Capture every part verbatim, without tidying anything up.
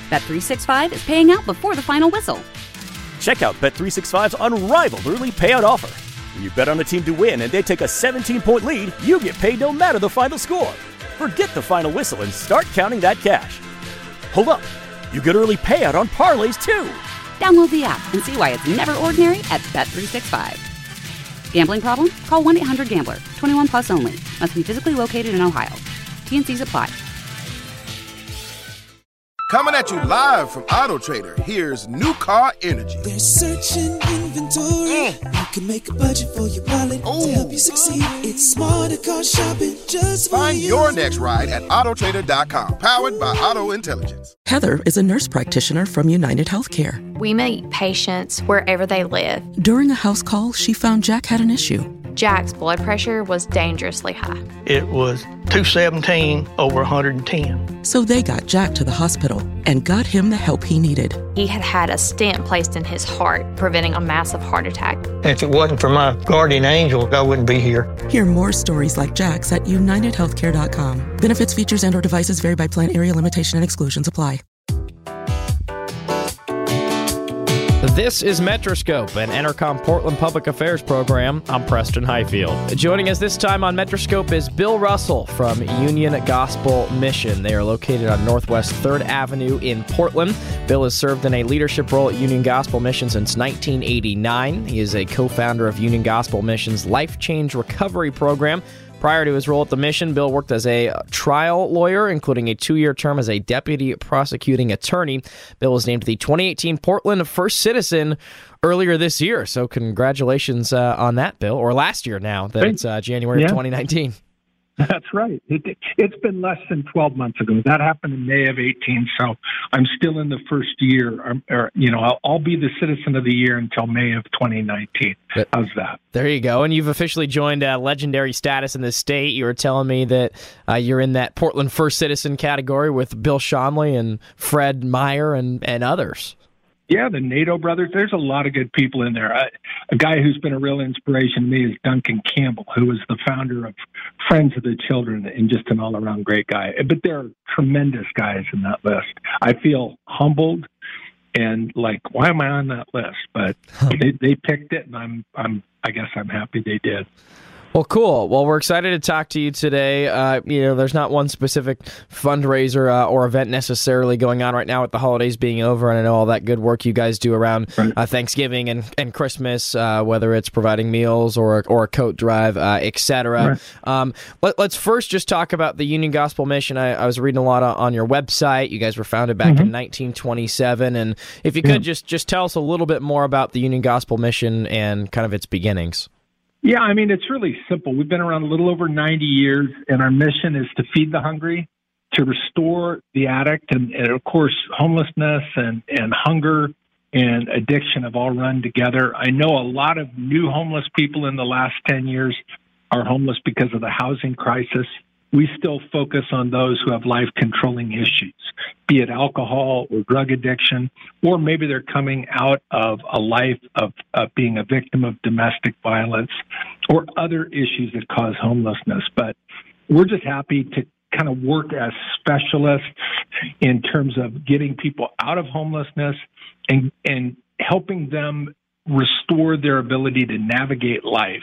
Bet three sixty-five is paying out before the final whistle. Check out Bet three sixty-five's unrivaled early payout offer. When you bet on a team to win and they take a seventeen-point lead, you get paid no matter the final score. Forget the final whistle and start counting that cash. Hold up. You get early payout on parlays, too. Download the app and see why it's never ordinary at Bet three sixty-five. Gambling problem? Call one eight hundred gambler. twenty-one plus only. Must be physically located in Ohio. T N Cs apply. Coming at you live from Auto Trader, here's New Car Energy. They're searching inventory. Mm. You can make a budget for your wallet Ooh. To help you succeed. It's smarter car shopping just for Find you. your next ride at auto trader dot com. Powered by Auto Intelligence. Heather is a nurse practitioner from United Healthcare. We meet patients wherever they live. During a house call, she found Jack had an issue. Jack's blood pressure was dangerously high. It was two seventeen over one hundred ten. So they got Jack to the hospital and got him the help he needed. He had had a stent placed in his heart, preventing a massive heart attack. If it wasn't for my guardian angel, I wouldn't be here. Hear more stories like Jack's at united healthcare dot com. Benefits, features, and or devices vary by plan, area, limitation, and exclusions apply. This is Metroscope, an Entercom Portland Public Affairs program. I'm Preston Highfield. Joining us this time on Metroscope is Bill Russell from Union Gospel Mission. They are located on Northwest third Avenue in Portland. Bill has served in a leadership role at Union Gospel Mission since nineteen eighty-nine. He is a co-founder of Union Gospel Mission's Life Change Recovery Program. Prior to his role at the mission, Bill worked as a trial lawyer, including a two-year term as a deputy prosecuting attorney. Bill was named the twenty eighteen Portland First Citizen earlier this year, so congratulations uh, on that, Bill. Or last year now, that it's uh, January yeah. of twenty nineteen. That's right. It, it's been less than twelve months ago. That happened in May of eighteen, so I'm still in the first year. Or, or you know, I'll, I'll be the Citizen of the Year until May of twenty nineteen. But, How's that? There you go. And you've officially joined uh, legendary status in the state. You were telling me that uh, you're in that Portland First Citizen category with Bill Schonley and Fred Meyer and, and others. Yeah, the NATO brothers. There's a lot of good people in there. I, a guy who's been a real inspiration to me is Duncan Campbell, who was the founder of Friends of the Children and just an all-around great guy. But there are tremendous guys in that list. I feel humbled and like, why am I on that list? But they, they picked it, and I'm, I'm, I guess I'm happy they did. Well, cool. Well, we're excited to talk to you today. Uh, you know, there's not one specific fundraiser uh, or event necessarily going on right now with the holidays being over, and I know all that good work you guys do around right. uh, Thanksgiving and, and Christmas, uh, whether it's providing meals or or a coat drive, uh, et cetera. Right. Um, let, let's first just talk about the Union Gospel Mission. I, I was reading a lot on your website. You guys were founded back mm-hmm. in nineteen twenty-seven, and if you could yeah. just just tell us a little bit more about the Union Gospel Mission and kind of its beginnings. Yeah, I mean, it's really simple. We've been around a little over ninety years, and our mission is to feed the hungry, to restore the addict, and, and of course, homelessness and, and hunger and addiction have all run together. I know a lot of new homeless people in the last ten years are homeless because of the housing crisis. We still focus on those who have life-controlling issues, be it alcohol or drug addiction, or maybe they're coming out of a life of uh, being a victim of domestic violence or other issues that cause homelessness. But we're just happy to kind of work as specialists in terms of getting people out of homelessness and, and helping them restore their ability to navigate life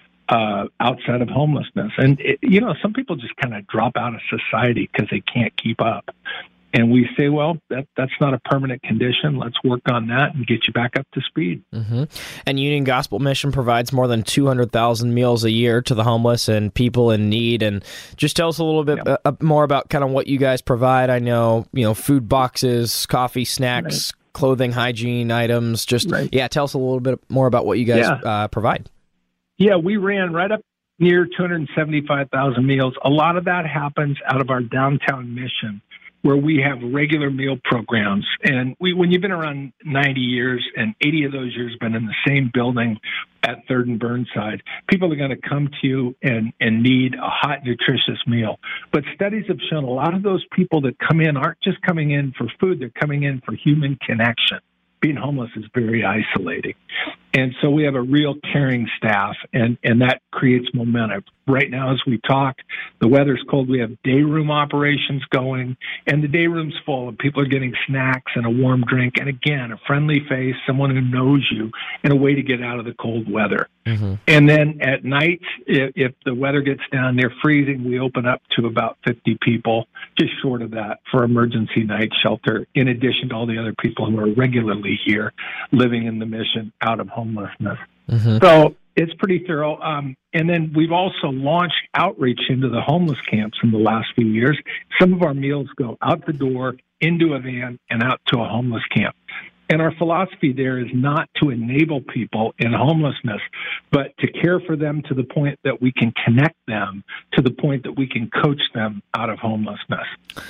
Uh, outside of homelessness. And, it, you know, some people just kind of drop out of society because they can't keep up. And we say, well, that that's not a permanent condition. Let's work on that and get you back up to speed. Mm-hmm. And Union Gospel Mission provides more than two hundred thousand meals a year to the homeless and people in need. And just tell us a little bit yeah. uh, more about kind of what you guys provide. I know, you know, food boxes, coffee, snacks, right. clothing, hygiene items. Just, right. yeah, tell us a little bit more about what you guys yeah. uh, provide. Yeah, we ran right up near two hundred seventy-five thousand meals. A lot of that happens out of our downtown mission, where we have regular meal programs. And we, when you've been around ninety years and eighty of those years been in the same building at third and Burnside, people are going to come to you and, and need a hot, nutritious meal. But studies have shown a lot of those people that come in aren't just coming in for food, they're coming in for human connection. Being homeless is very isolating. And so we have a real caring staff, and, and that creates momentum. Right now, as we talk, the weather's cold. We have day room operations going, and the day room's full, and people are getting snacks and a warm drink, and again, a friendly face, someone who knows you, and a way to get out of the cold weather. Mm-hmm. And then at night, if, if the weather gets down near freezing, we open up to about fifty people, just short of that, for emergency night shelter, in addition to all the other people who are regularly here living in the mission out of homelessness. Mm-hmm. So it's pretty thorough. Um, and then we've also launched outreach into the homeless camps in the last few years. Some of our meals go out the door, into a van, and out to a homeless camp. And our philosophy there is not to enable people in homelessness, but to care for them to the point that we can connect them, to the point that we can coach them out of homelessness.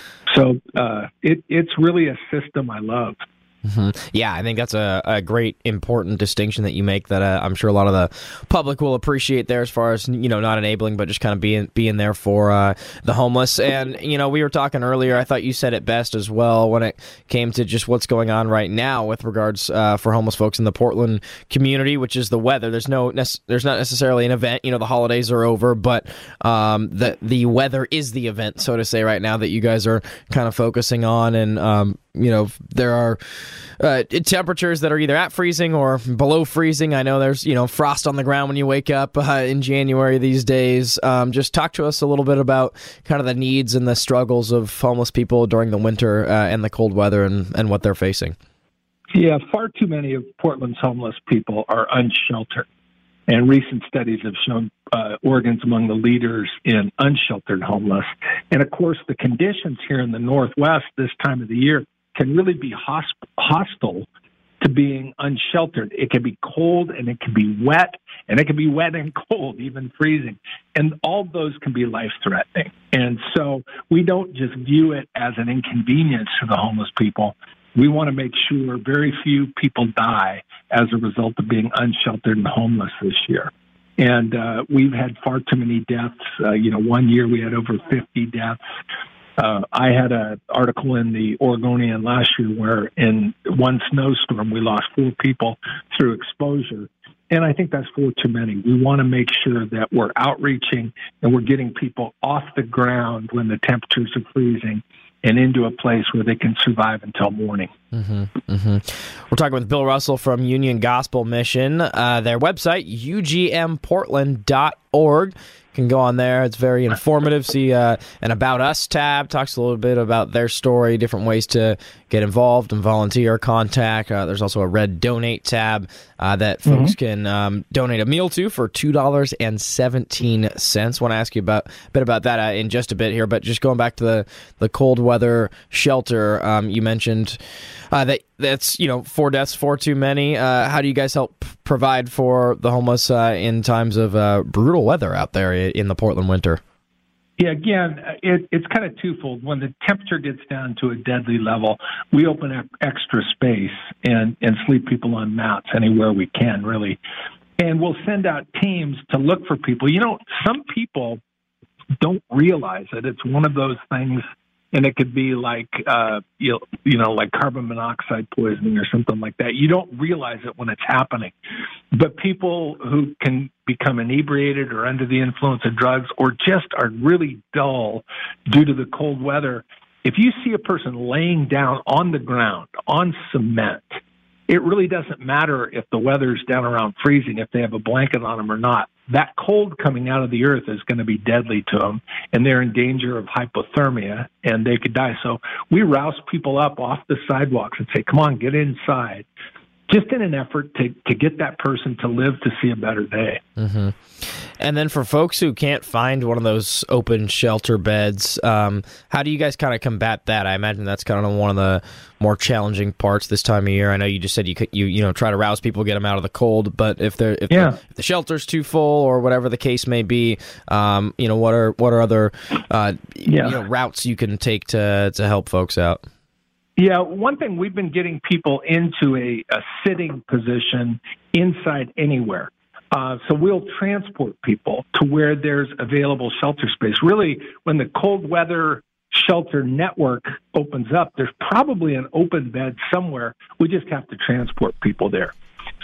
So uh, it, it's really a system I love. Mm-hmm. Yeah, I think that's a, a great, important distinction that you make that uh, I'm sure a lot of the public will appreciate there, as far as, you know, not enabling, but just kind of being being there for uh, the homeless. And, you know, we were talking earlier, I thought you said it best as well when it came to just what's going on right now with regards uh, for homeless folks in the Portland community, which is the weather. There's no nec- there's not necessarily an event. You know, the holidays are over, but um, the, the weather is the event, so to say, right now that you guys are kind of focusing on. And, um, you know, there are uh, temperatures that are either at freezing or below freezing. I know there's, you know, frost on the ground when you wake up uh, in January these days. Um, just talk to us a little bit about kind of the needs and the struggles of homeless people during the winter uh, and the cold weather, and, and what they're facing. Yeah, far too many of Portland's homeless people are unsheltered. And recent studies have shown uh, Oregon's among the leaders in unsheltered homeless. And, of course, the conditions here in the Northwest this time of the year can really be hosp- hostile to being unsheltered. It can be cold, and it can be wet, and it can be wet and cold, even freezing. And all of those can be life-threatening. And so we don't just view it as an inconvenience to the homeless people. We want to make sure very few people die as a result of being unsheltered and homeless this year. And uh, we've had far too many deaths. Uh, you know, one year we had over fifty deaths. Uh, I had an article in the Oregonian last year where in one snowstorm we lost four people through exposure. And I think that's four too many. We want to make sure that we're outreaching and we're getting people off the ground when the temperatures are freezing and into a place where they can survive until morning. Mm-hmm, mm-hmm. We're talking with Bill Russell from Union Gospel Mission. Uh, their website, U G M portland dot org. You can go on there. It's very informative. See uh, an About Us tab. Talks a little bit about their story, different ways to get involved and volunteer, contact. Uh, there's also a red donate tab uh, that folks mm-hmm. can um, donate a meal to for two dollars and seventeen cents. I want to ask you about a bit about that uh, in just a bit here, but just going back to the, the cold weather shelter, um, you mentioned uh, that that's, you know, four deaths, four too many. Uh, how do you guys help provide for the homeless uh, in times of uh, brutal weather out there in the Portland winter? Yeah, again, it, it's kind of twofold. When the temperature gets down to a deadly level, we open up extra space and, and sleep people on mats anywhere we can, really. And we'll send out teams to look for people. You know, some people don't realize it. It's one of those things, and it could be like, uh, you know, you know, like carbon monoxide poisoning or something like that. You don't realize it when it's happening. But people who can become inebriated or under the influence of drugs or just are really dull due to the cold weather, if you see a person laying down on the ground, on cement, it really doesn't matter if the weather's down around freezing, if they have a blanket on them or not. That cold coming out of the earth is going to be deadly to them, and they're in danger of hypothermia, and they could die. So we rouse people up off the sidewalks and say, come on, get inside, just in an effort to, to get that person to live to see a better day. Mm-hmm. And then for folks who can't find one of those open shelter beds, um, how do you guys kind of combat that? I imagine that's kind of one of the more challenging parts this time of year. I know you just said you could, you you know, try to rouse people, get them out of the cold, but if they're if, yeah. the, if the shelter's too full or whatever the case may be, um, you know, what are what are other uh, yeah. you know, routes you can take to to help folks out? Yeah, one thing, we've been getting people into a, a sitting position inside anywhere. Uh, so we'll transport people to where there's available shelter space. Really, when the cold weather shelter network opens up, there's probably an open bed somewhere. We just have to transport people there.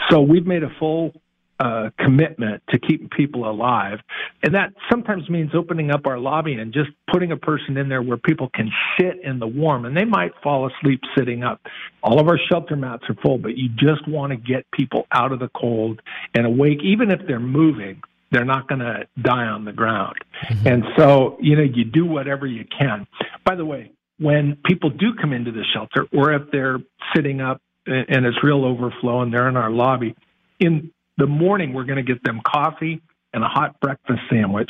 so we've made a full uh, commitment to keeping people alive. And that sometimes means opening up our lobby and just putting a person in there where people can sit in the warm, and they might fall asleep sitting up. All of our shelter mats are full, but you just want to get people out of the cold and awake. Even if they're moving, they're not going to die on the ground. Mm-hmm. And so, you know, you do whatever you can. By the way, when people do come into the shelter, or if they're sitting up and it's real overflow and they're in our lobby, in the morning we're going to get them coffee and a hot breakfast sandwich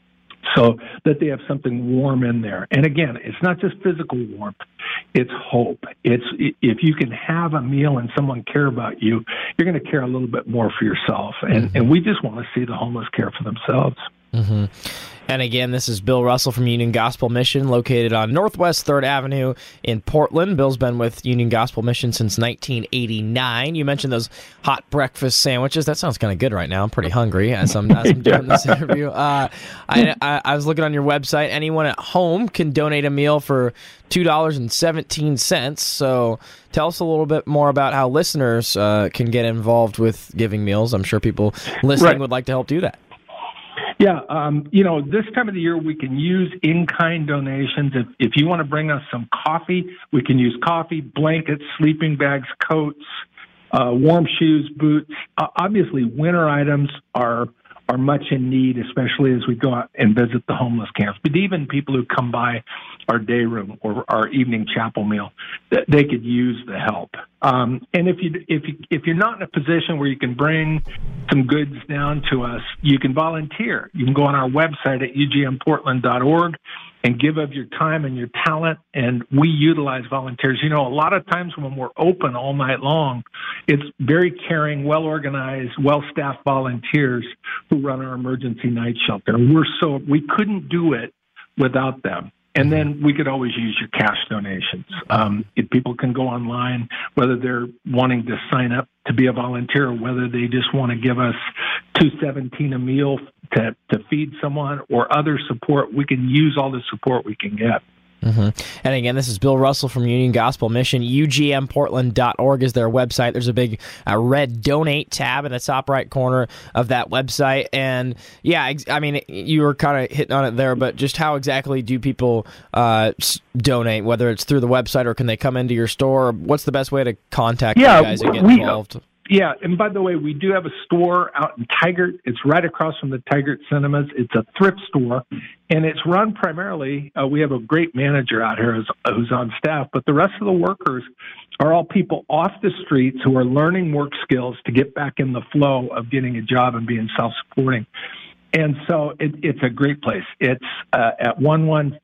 so that they have something warm in there. And again, it's not just physical warmth, it's hope. It's if you can have a meal and someone care about you, you're going to care a little bit more for yourself. And, mm-hmm. and we just want to see the homeless care for themselves. Mm-hmm. And again, this is Bill Russell from Union Gospel Mission, located on Northwest third Avenue in Portland. Bill's been with Union Gospel Mission since nineteen eighty-nine. You mentioned those hot breakfast sandwiches. That sounds kind of good right now. I'm pretty hungry as I'm, as I'm doing this interview. Uh, I, I, I was looking on your website. Anyone at home can donate a meal for two dollars and seventeen cents. So tell us a little bit more about how listeners uh, can get involved with giving meals. I'm sure people listening right. would like to help do that. Yeah, um, you know, this time of the year we can use in-kind donations. If, if you want to bring us some coffee, we can use coffee, blankets, sleeping bags, coats, uh, warm shoes, boots. Uh, obviously, winter items are are much in need, especially as we go out and visit the homeless camps. But even people who come by our day room or our evening chapel meal, they could use the help. Um, and if you if you if you're not in a position where you can bring some goods down to us, you can volunteer. You can go on our website at u g m portland dot org and give of your time and your talent, and we utilize volunteers. You know, a lot of times when we're open all night long, it's very caring, well-organized, well-staffed volunteers who run our emergency night shelter. We're so we couldn't do it without them. And then we could always use your cash donations. Um, if people can go online, whether they're wanting to sign up to be a volunteer or whether they just want to give us two seventeen a meal to, to feed someone or other support, we can use all the support we can get. Mm-hmm. And again, this is Bill Russell from Union Gospel Mission. u g m portland dot org is their website. There's a big uh, red donate tab in the top right corner of that website. And yeah, I mean, you were kind of hitting on it there, but just how exactly do people uh, donate, whether it's through the website or can they come into your store? What's the best way to contact yeah, you guys and get we, involved? Yeah, and by the way, we do have a store out in Tigert. It's right across from the Tigert Cinemas. It's a thrift store, and it's run primarily, uh, we have a great manager out here who's, who's on staff, but the rest of the workers are all people off the streets who are learning work skills to get back in the flow of getting a job and being self-supporting. And so it, it's a great place. It's uh, at one one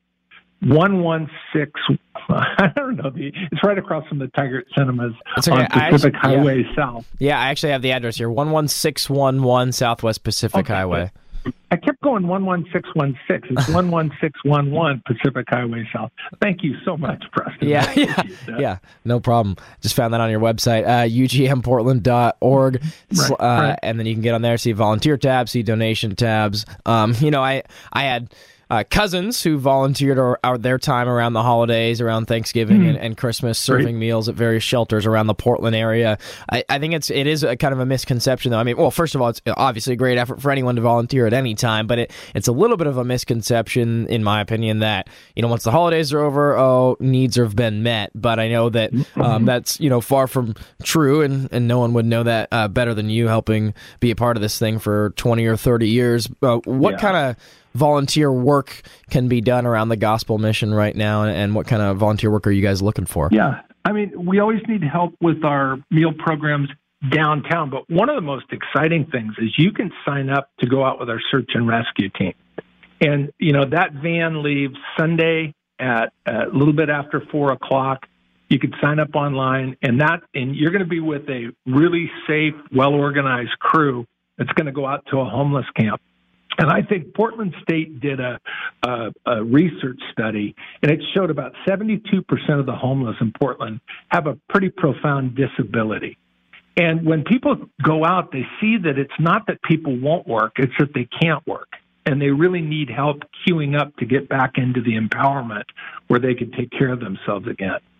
one one six, I don't know, the, it's right across from the Tigert Cinemas okay. on Pacific actually, Highway yeah. South. Yeah, I actually have the address here, one one six one one Southwest Pacific okay. Highway. I kept going one one six one six. It's one one six one one Pacific Highway South. Thank you so much, Preston. Yeah, yeah, yeah, no problem. Just found that on your website, uh, u g m portland dot org, right, uh, right. and then you can get on there, see volunteer tabs, see donation tabs. Um, you know, I, I had... Uh, cousins who volunteered or, or their time around the holidays, around Thanksgiving mm. and, and Christmas, serving Great. meals at various shelters around the Portland area. I, I think it's it is a kind of a misconception, though. I mean, well, first of all, it's obviously a great effort for anyone to volunteer at any time, but it, it's a little bit of a misconception, in my opinion, that, you know, once the holidays are over, oh, needs have been met. But I know that um, that's, you know, far from true, and, and no one would know that uh, better than you, helping be a part of this thing for twenty or thirty years. Uh, what yeah. kind of volunteer work can be done around the gospel mission right now, and what kind of volunteer work are you guys looking for? Yeah, I mean, we always need help with our meal programs downtown, but one of the most exciting things is you can sign up to go out with our search and rescue team. And, you know, that van leaves Sunday at a little bit after four o'clock. You could sign up online, and that, and you're going to be with a really safe, well-organized crew that's going to go out to a homeless camp. And I think Portland State did a, a, a research study, and it showed about seventy-two percent of the homeless in Portland have a pretty profound disability. And when people go out, they see that it's not that people won't work, it's that they can't work. And they really need help queuing up to get back into the empowerment where they can take care of themselves again.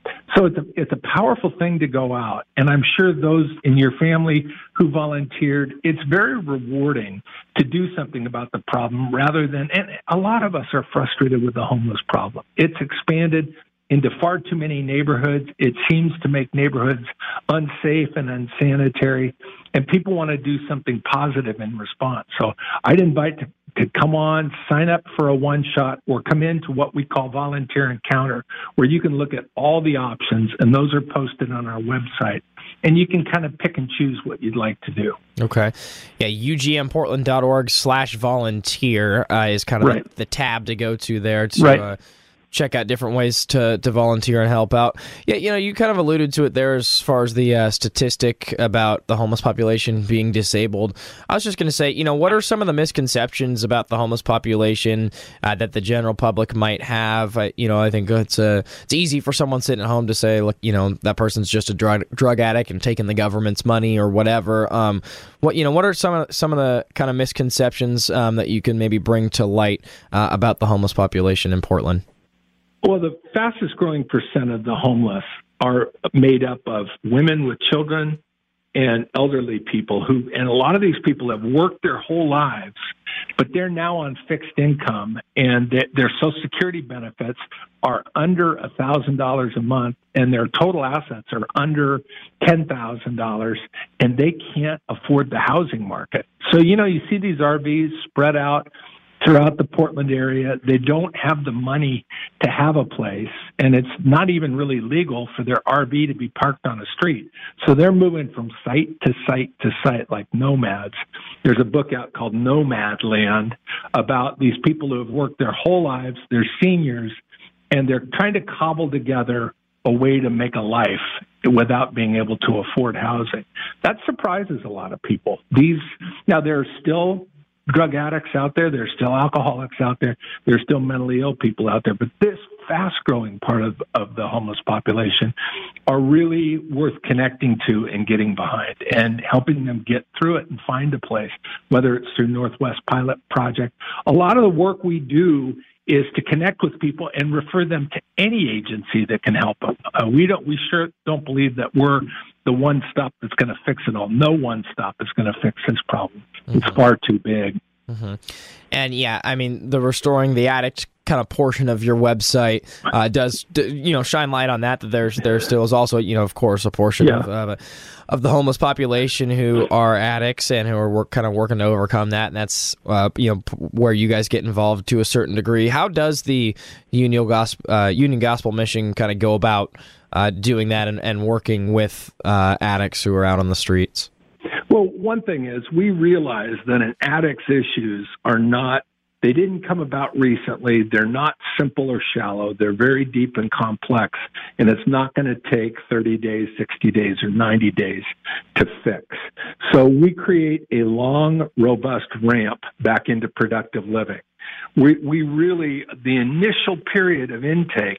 So it's a, it's a powerful thing to go out. And I'm sure those in your family who volunteered, it's very rewarding to do something about the problem rather than, and a lot of us are frustrated with the homeless problem. It's expanded into far too many neighborhoods. It seems to make neighborhoods unsafe and unsanitary, and people want to do something positive in response. So I'd invite to, to come on, sign up for a one-shot, or come into what we call Volunteer Encounter, where you can look at all the options, and those are posted on our website. And you can kind of pick and choose what you'd like to do. Okay. Yeah, U G M Portland dot org slash volunteer uh, is kind of right. the, the tab to go to there to right. uh, check out different ways to, to volunteer and help out. Yeah, you know, you kind of alluded to it there as far as the uh, statistic about the homeless population being disabled. I was just going to say, you know, what are some of the misconceptions about the homeless population uh, that the general public might have? I, you know, I think it's uh, it's easy for someone sitting at home to say, look, you know, that person's just a drug drug addict and taking the government's money or whatever. Um, what you know, what are some of some of the kind of misconceptions um, that you can maybe bring to light uh, about the homeless population in Portland? Well, the fastest growing percent of the homeless are made up of women with children and elderly people who, and a lot of these people have worked their whole lives, but they're now on fixed income, and they, their Social Security benefits are under one thousand dollars a month, and their total assets are under ten thousand dollars, and they can't afford the housing market. So, you know, you see these R Vs spread out throughout the Portland area. They don't have the money to have a place, and it's not even really legal for their R V to be parked on a street. So they're moving from site to site to site like nomads. There's a book out called Nomad Land about these people who have worked their whole lives, they're seniors, and they're trying to cobble together a way to make a life without being able to afford housing. That surprises a lot of people. These now there are still drug addicts out there. There's still alcoholics out there. There's still mentally ill people out there. But this fast-growing part of, of the homeless population are really worth connecting to and getting behind and helping them get through it and find a place, whether it's through Northwest Pilot Project. A lot of the work we do is to connect with people and refer them to any agency that can help them. Uh, we don't. We sure don't believe that we're the one stop that's going to fix it all. No one stop is going to fix this problem. Mm-hmm. It's far too big. Mm-hmm. And yeah, I mean, the Restoring the Addict kind of portion of your website uh, does, you know, shine light on that, that there's there still is also, you know, of course, a portion yeah. of uh, of the homeless population who are addicts and who are work, kind of working to overcome that. And that's, uh, you know, where you guys get involved to a certain degree. How does the Union Gospel, uh, Union Gospel Mission kind of go about uh, doing that and, and working with uh, addicts who are out on the streets? Well, one thing is we realize that an addict's issues are not, they didn't come about recently. They're not simple or shallow. They're very deep and complex, and it's not going to take thirty days, sixty days, or ninety days to fix. So we create a long, robust ramp back into productive living. We, we really, the initial period of intake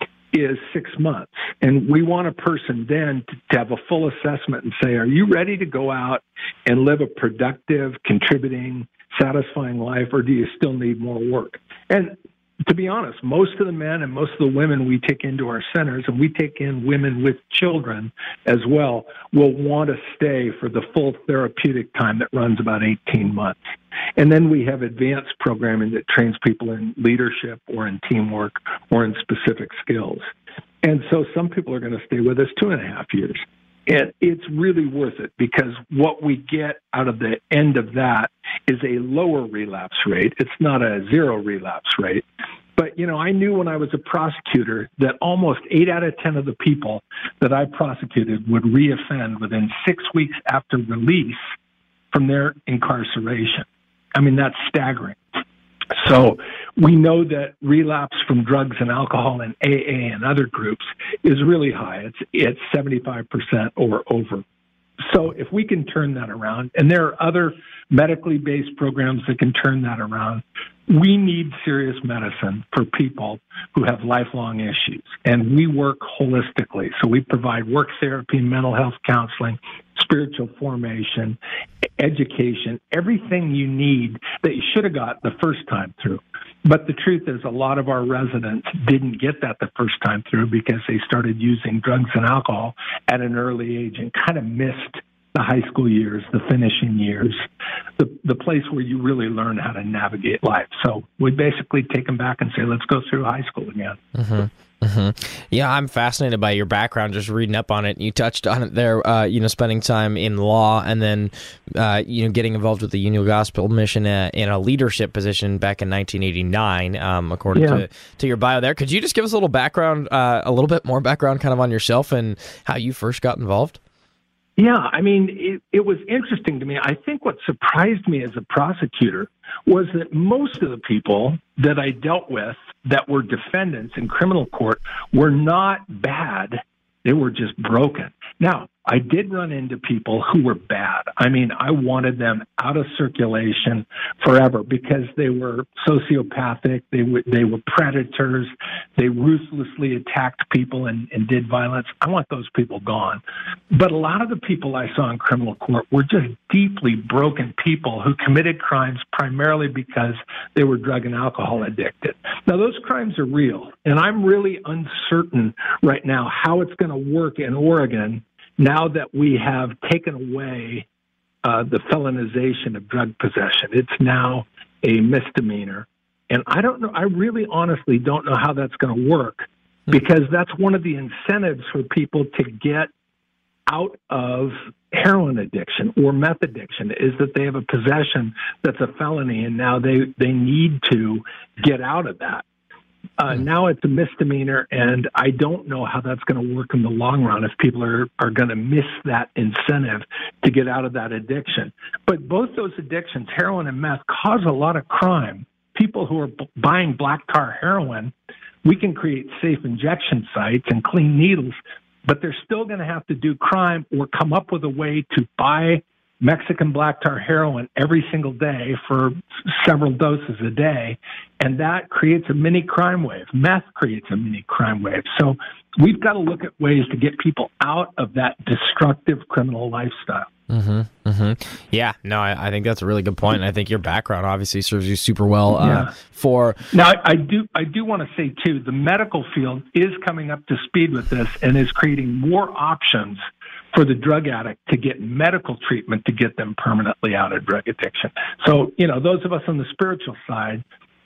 is six months. And we want a person then to, to have a full assessment and say, are you ready to go out and live a productive, contributing, satisfying life, or do you still need more work? And to be honest, most of the men and most of the women we take into our centers, and we take in women with children as well, will want to stay for the full therapeutic time that runs about eighteen months. And then we have advanced programming that trains people in leadership or in teamwork or in specific skills. And so some people are going to stay with us two and a half years. And it's really worth it because what we get out of the end of that is a lower relapse rate. It's not a zero relapse rate. But, you know, I knew when I was a prosecutor that almost eight out of ten of the people that I prosecuted would reoffend within six weeks after release from their incarceration. I mean, that's staggering. So we know that relapse from drugs and alcohol and A A and other groups is really high. It's it's seventy-five percent or over. So if we can turn that around, and there are other medically based programs that can turn that around, we need serious medicine for people who have lifelong issues, and we work holistically. So we provide work therapy, mental health counseling, spiritual formation, education, everything you need that you should have got the first time through. But the truth is, a lot of our residents didn't get that the first time through because they started using drugs and alcohol at an early age and kind of missed the high school years, the finishing years, the the place where you really learn how to navigate life. So we basically take them back and say, let's go through high school again. Mm-hmm. Mm-hmm. Yeah, I'm fascinated by your background, just reading up on it. You touched on it there, uh, you know, spending time in law and then, uh, you know, getting involved with the Union Gospel Mission uh, in a leadership position back in nineteen eighty-nine, um, according yeah. to, to your bio there. Could you just give us a little background, uh, a little bit more background kind of on yourself and how you first got involved? Yeah, I mean, it, it was interesting to me. I think what surprised me as a prosecutor was that most of the people that I dealt with that were defendants in criminal court were not bad. They were just broken. Now, I did run into people who were bad. I mean, I wanted them out of circulation forever because they were sociopathic. They were, they were predators. They ruthlessly attacked people and, and did violence. I want those people gone. But a lot of the people I saw in criminal court were just deeply broken people who committed crimes primarily because they were drug and alcohol addicted. Now, those crimes are real, and I'm really uncertain right now how it's going to work in Oregon now that we have taken away uh, the felonization of drug possession. It's now a misdemeanor. And I don't know, I really honestly don't know how that's going to work, because that's one of the incentives for people to get out of heroin addiction or meth addiction, is that they have a possession that's a felony, and now they, they need to get out of that. Uh, now it's a misdemeanor, and I don't know how that's going to work in the long run if people are, are going to miss that incentive to get out of that addiction. But both those addictions, heroin and meth, cause a lot of crime. People who are b- buying black tar heroin, we can create safe injection sites and clean needles, but they're still going to have to do crime or come up with a way to buy Mexican black tar heroin every single day for several doses a day, and that creates a mini crime wave. Meth creates a mini crime wave. So we've got to look at ways to get people out of that destructive criminal lifestyle. Mm-hmm, mm-hmm. Yeah, no, I, I think that's a really good point, and I think your background obviously serves you super well uh, yeah. for... Now, I, I do I do want to say, too, the medical field is coming up to speed with this and is creating more options for the drug addict to get medical treatment to get them permanently out of drug addiction. So, you know, those of us on the spiritual side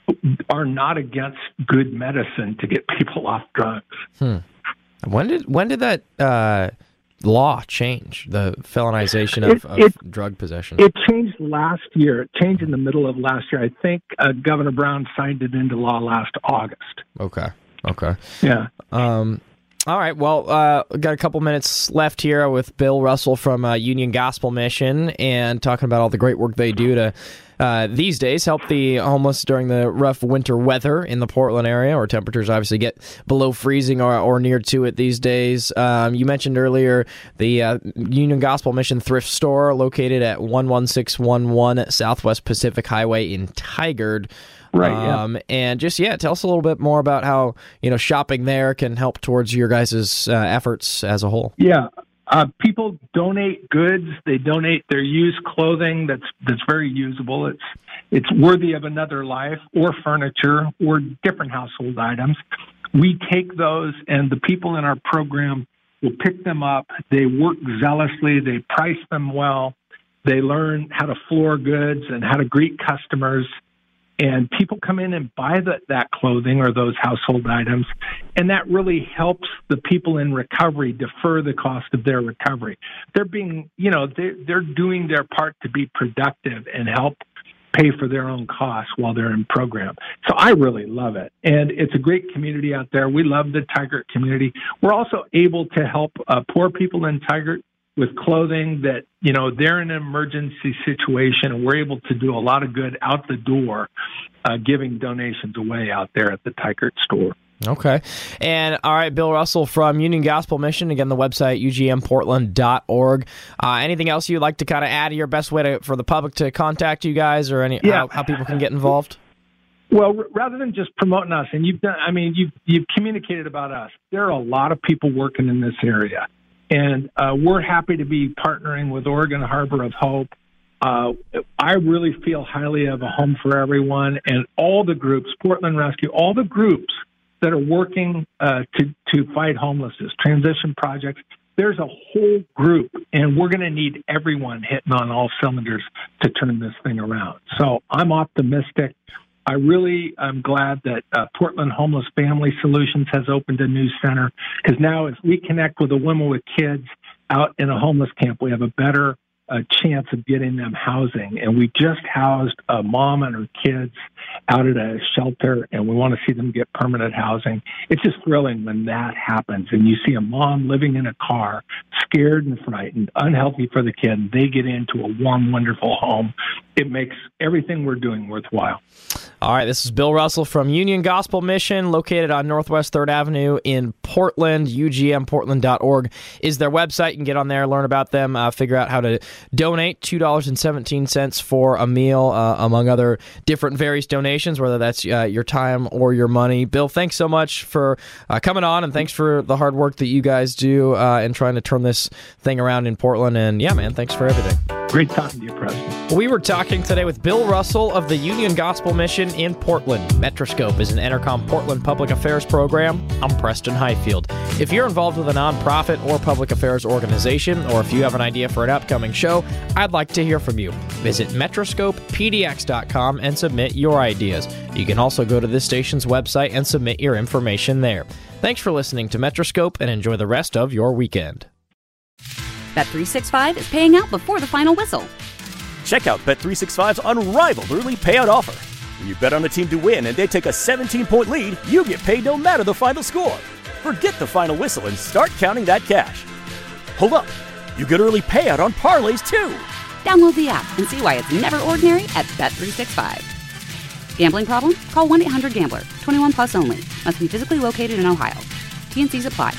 are not against good medicine to get people off drugs. Hmm. When did when did that uh, law change, the felonization of, it, it, of drug possession? It changed last year. It changed in the middle of last year. I think uh, Governor Brown signed it into law last August. Okay. Okay. Yeah. Um, all right. Well, uh, we've got a couple minutes left here with Bill Russell from uh, Union Gospel Mission, and talking about all the great work they do to uh, these days help the homeless during the rough winter weather in the Portland area, where temperatures obviously get below freezing or, or near to it these days. Um, you mentioned earlier the uh, Union Gospel Mission thrift store located at one one six one one Southwest Pacific Highway in Tigard. Right, yeah. Um, and just, yeah, tell us a little bit more about how, you know, shopping there can help towards your guys' uh, efforts as a whole. Yeah. Uh, people donate goods. They donate their used clothing that's that's very usable. It's it's worthy of another life, or furniture, or different household items. We take those, and the people in our program will pick them up. They work zealously. They price them well. They learn how to floor goods and how to greet customers. And people come in and buy the, that clothing or those household items, and that really helps the people in recovery defer the cost of their recovery. They're being, you know, they're, they're doing their part to be productive and help pay for their own costs while they're in program. So I really love it. And it's a great community out there. We love the Tigard community. We're also able to help uh, poor people in Tigard with clothing that, you know, they're in an emergency situation, and we're able to do a lot of good out the door, uh, giving donations away out there at the Tigard store. Okay. And all right, Bill Russell from Union Gospel Mission. Again, the website, U G M Portland dot org. Uh, anything else you'd like to kind of add to your best way to, for the public to contact you guys, or any yeah. how, how people can get involved? Well, r- rather than just promoting us, and you've done, I mean, you've, you've communicated about us. There are a lot of people working in this area, and uh, we're happy to be partnering with Oregon Harbor of Hope. Uh, I really feel highly of a Home for Everyone and all the groups, Portland Rescue, all the groups that are working uh, to, to fight homelessness, transition projects. There's a whole group, and we're going to need everyone hitting on all cylinders to turn this thing around. So I'm optimistic. I really am glad that uh, Portland Homeless Family Solutions has opened a new center, because now as we connect with the women with kids out in a homeless camp, we have a better uh, chance of getting them housing. And we just housed a mom and her kids out at a shelter, and we want to see them get permanent housing. It's just thrilling when that happens, and you see a mom living in a car, scared and frightened, unhealthy for the kid, and they get into a warm, wonderful home. It makes everything we're doing worthwhile. All right, this is Bill Russell from Union Gospel Mission, located on Northwest third Avenue in Portland. U G M portland dot org is their website. You can get on there, learn about them, uh, figure out how to donate. two dollars and seventeen cents for a meal, uh, among other different various donations, whether that's uh, your time or your money. Bill, thanks so much for uh, coming on, and thanks for the hard work that you guys do uh, in trying to turn this thing around in Portland. And yeah, man, thanks for everything. Great talking to you, President. We were talking today with Bill Russell of the Union Gospel Mission in Portland. Metroscope is an Entercom Portland public affairs program. I'm Preston Highfield. If you're involved with a nonprofit or public affairs organization, or if you have an idea for an upcoming show, I'd like to hear from you. Visit metroscope p d x dot com and submit your ideas. You can also go to this station's website and submit your information there. Thanks for listening to Metroscope, and enjoy the rest of your weekend. Bet three sixty-five is paying out before the final whistle. Check out Bet three sixty-five's unrivaled early payout offer. When you bet on a team to win and they take a seventeen-point lead, you get paid no matter the final score. Forget the final whistle and start counting that cash. Hold up. You get early payout on parlays, too. Download the app and see why it's never ordinary at Bet three sixty-five. Gambling problem? Call one eight hundred gambler. twenty-one plus only. Must be physically located in Ohio. T N Cs apply.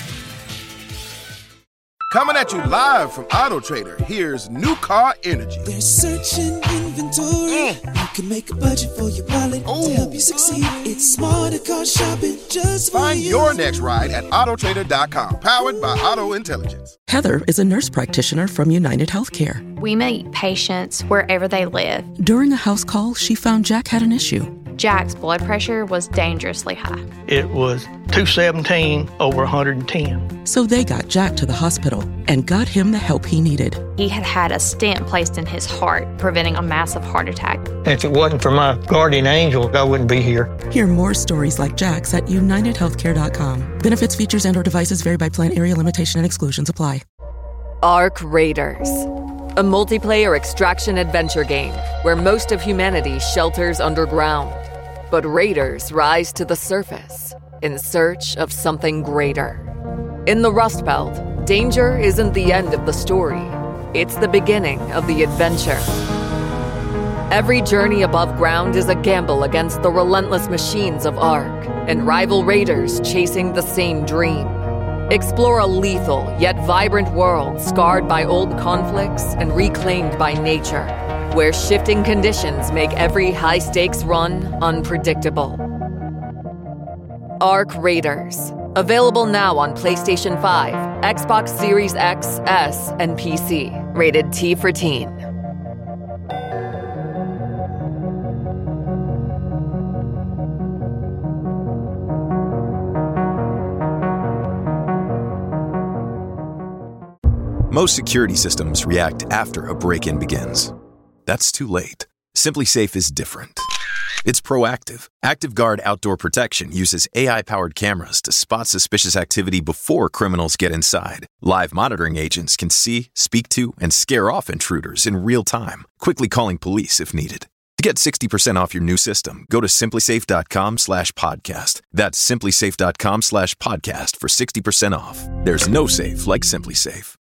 Coming at you live from Auto Trader, here's New Car Energy. There's searching inventory. Mm. You can make a budget for your wallet Ooh. To help you succeed. It's smarter car shopping just for Find you. your next ride at auto trader dot com, powered by Auto Intelligence. Heather is a nurse practitioner from United Healthcare. We meet patients wherever they live. During a house call, she found Jack had an issue. Jack's blood pressure was dangerously high. It was two seventeen over one hundred ten. So they got Jack to the hospital and got him the help he needed. He had had a stent placed in his heart, preventing a massive heart attack. If it wasn't for my guardian angel, I wouldn't be here. Hear more stories like Jack's at united healthcare dot com. Benefits, features, and or devices vary by plan, area limitation, and exclusions apply. Ark Raiders, a multiplayer extraction adventure game where most of humanity shelters underground. But raiders rise to the surface in search of something greater. In the Rust Belt, danger isn't the end of the story. It's the beginning of the adventure. Every journey above ground is a gamble against the relentless machines of Ark and rival raiders chasing the same dream. Explore a lethal yet vibrant world scarred by old conflicts and reclaimed by nature, where shifting conditions make every high-stakes run unpredictable. Ark Raiders. Available now on PlayStation five, Xbox Series X, S, and P C. Rated T for Teen. Most security systems react after a break-in begins. That's too late. SimpliSafe is different. It's proactive. ActiveGuard Outdoor Protection uses A I-powered cameras to spot suspicious activity before criminals get inside. Live monitoring agents can see, speak to, and scare off intruders in real time, quickly calling police if needed. To get sixty percent off your new system, go to simplysafe.com slash podcast. That's simplysafe.com slash podcast for sixty percent off. There's no safe like SimpliSafe.